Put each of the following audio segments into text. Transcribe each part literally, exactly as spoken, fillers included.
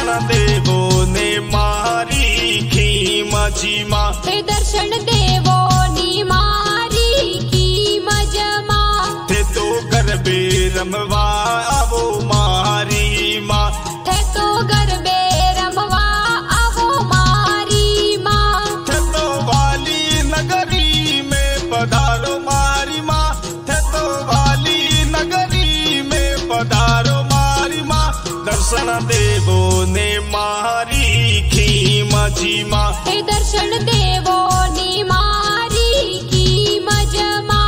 दर्शन देवो ने मारी खीमा जीमा, ते दर्शन देवो नी मारी खीमज मां, ते तो गरबे रमवा आवो मारी मां, ते तो गरबे रमवा आवो मारी मां, ते तो वाली नगरी में पधारो मारी मां, ते तो वाली नगरी में पधारो मारी मां, दर्शन देवो ने मारी खीमा जीमा, ते दर्शन देवो नी मारी खीमज मां।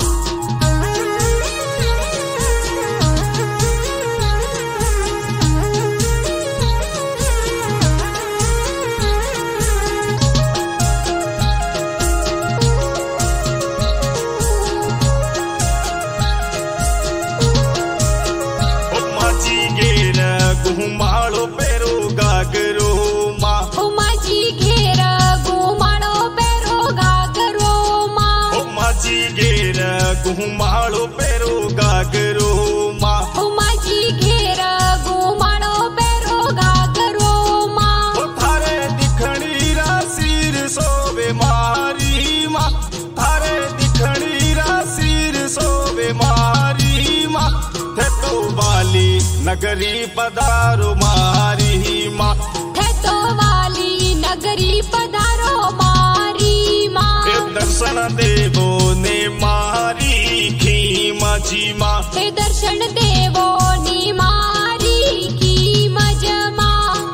घुमाड़ो पेरो गागरो मां, ओ माजी घेर घुमाड़ो पेरो गागरो मां, ओ माजी घेर घुमाड़ो पेरो गागरो मां, ओ माजी घेर घुमाड़ो पेरो गागरो मां, ओ थारे दिखणी रा सिर सोवे मारी मां, थारे दिखणी रा सिर सोवे मारी मां, थे तो वाली नगरी पधारो मारी मां, थे तो वाली नगरी पधारो मारी मां, दर्शन देवो ने मारी खीमा जीमा, ते दर्शन देवो नी मारी खीमज मां।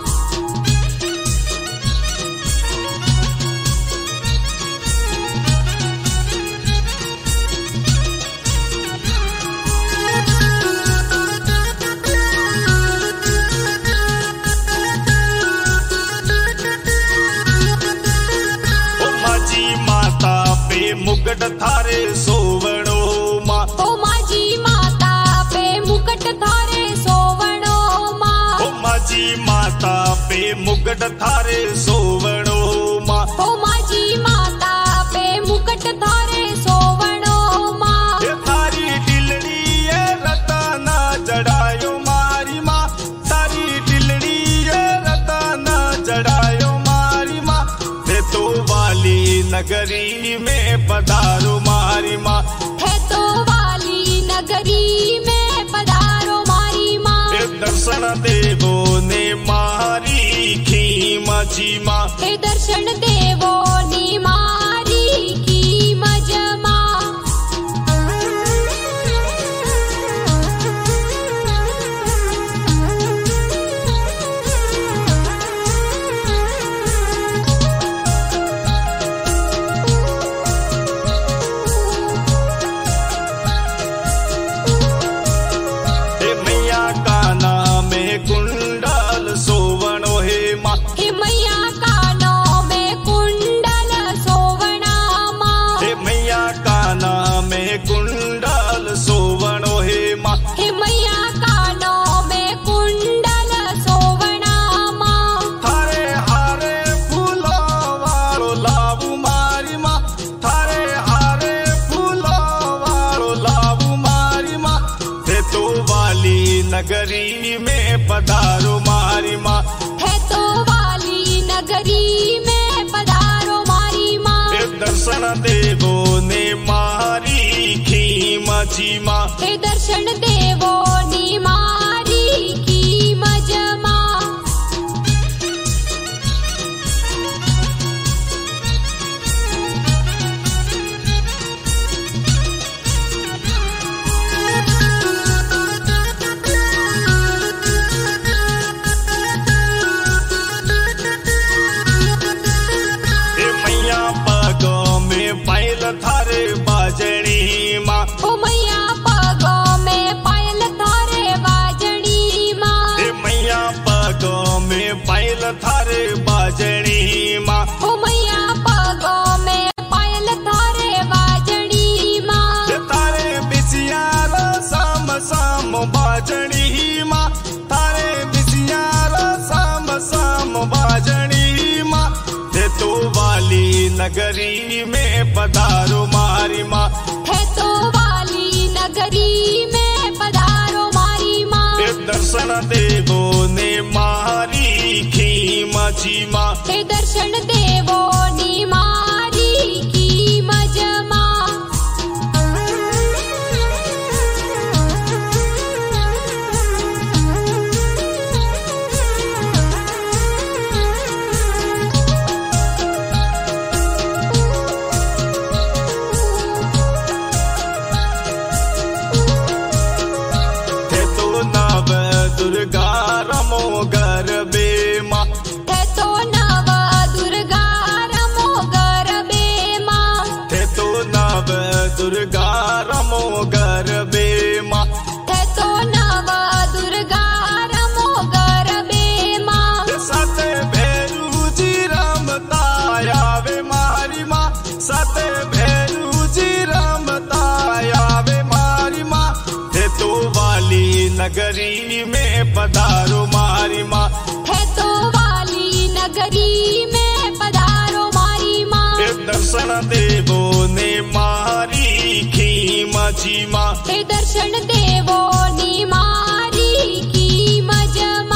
मुकुट थारे सोवणो मां, ओ माजी माता पे मुकुट थारे सोवणो मां, ओ माजी माता पे मुकुट थारे सोवणो मां, ओ माजी माता पे मुकुट थारे सोवणो मां, ये थारी टिलड़ी ये रतना जड़ायो मारी मां, थारी टिलड़ी ये रतना जड़ायो मारी मां, ते तो वाली नगरी में पधारो मारी मां, है तो वाली नगरी में पधारो मारी मां, दर्शन देवो ने मारी खीमा जीमा, ते दर्शन देवो नी मारी खीमज मां। कुंडल सोवणो हे मां, हे मैया कानो में कुंडल सोवणा मां, हे मैया काना में कुंडल सोवणो हे मां, हे मैया कानो में कुंडल सोवणा मां, थारे हारे फूलो वालो लावू मारी मां, थारे हारे फूलो वालो लावू मारी मां, ते तो वाली नगरी में पधारो मारी मां, है तो वाली नगरी में पधारो मारी मां, दर्शन देवो ने मारी खीमा जीमा, ते दर्शन देवो नी मारी खीमज मां। थारे बाजणी मां, ओ मैया पगों में पायल थारे बाजणी मां, हे मैया पगों में पायल थारे बाजणी मां, ओ मैया पगों में पायल थारे बाजणी मां, थारे बिसियार साम साम बाजणी मां, थारे बिसियार साम साम बाजणी मां, ते तो वाली नगरी में पधारो मारी मां, है तो वाली नगरी में पधारो मारी मां, दर्शन देवो ने मारी माझी माँ हे दर्शन देवो नी मारी की मजमा थे तो नव दुर्गा रमो गरबे माँ थे तो नव दुर्गा रमो गरबे माँ थे तो नव दुर्गा रमो गरबे माँ थे तो नव दुर्गा रमो गरबे माँ सत भैरू जी रमता आवे मारी माँ सत भैरू जी रमता आवे मारी माँ थे तो वाली नगरी में पधारो मारी माँ है तो वाली नगरी में पधारो मारी माँ दर्शन देवो ने मारी की माझी माँ हे दर्शन देवो नी मारी की मजमा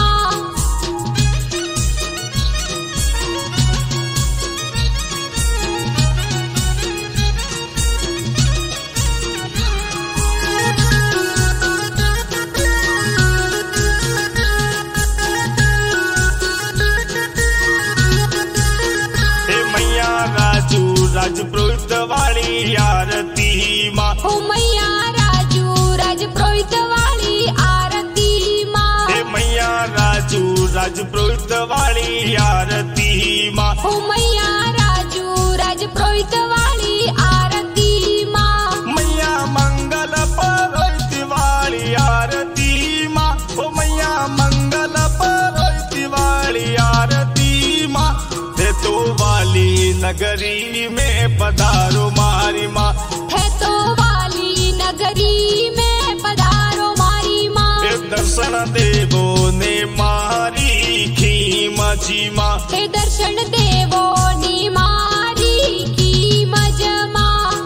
हे मैया राजू राजपुरोहित वाली आरती माँ हो मैया राजू राजपुरोहित वाली आरती माँ हे मैया राजू राजपुरोहित वाली आरती माँ हो मैया राजू राजपुरोहित वाली आरती माँ मैया मंगल परोहित वाली आरती माँ ओ मैया मंगल परोहित वाली आरती माँ थे तो वाली नगरी में पधारो मारी माँ है तो वाली नगरी में पधारो मारी माँ दर्शन देवो ने मारी की माझी माँ हे दर्शन देवो नी मारी की मजमा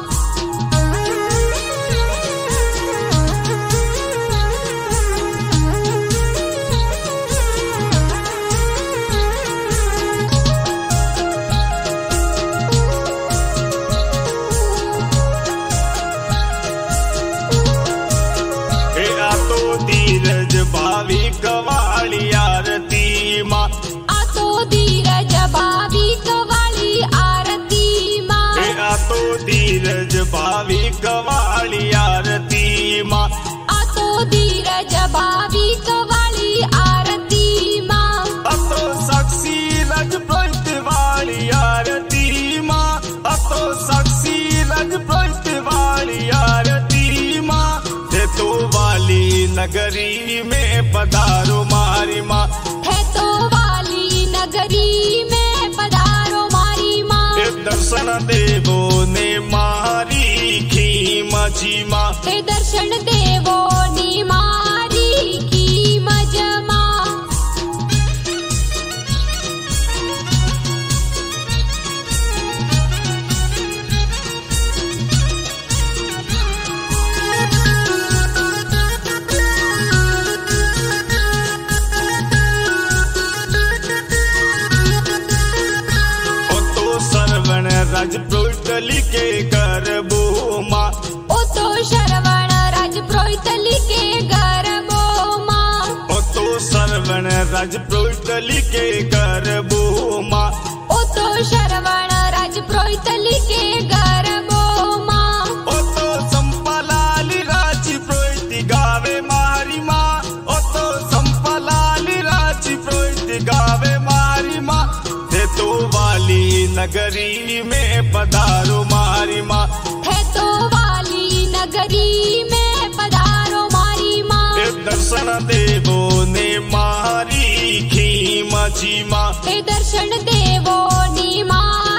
हे आतो धीरज भाविक वाली आरती माँ आ तो धीरज भाविक वाली आरती माँ हे आतो धीरज भाविक वाली आरती माँ आ तो धीरज भाविक वाली आरती माँ अतो साक्षी रजपुरोहित वाली आरती माँ अतो साक्षी रजपुरोहित वाली आरती माँ थे तो वाली नगरी में पधारो मारी माँ है तो वाली नगरी में पधारो मारी माँ दर्शन देवो ने मारी की माझी माँ हे दर्शन देवो नी मारी की मजमा ओ तो सरवण राजपुरोहित लिखे करबो माँ ओ तो श्रवण राजपुरोहित लिखे गरबो माँ ओ तो सरवण राजपुरोहित लिखे करबो माँ ओ तो श्रवण राजपुरोहित लिखे गरबो माँ ओ तो संपलाली राजपुरोहित गावे मारी माँ ओ तो संपलाली राजपुरोहित गावे मारी माँ थे तो वाली नगरी में पधारो मारी माँ है तो वाली नगरी में पधारो मारी माँ दर्शन देवो ने मारी की माझी माँ हे दर्शन देवो नी माँ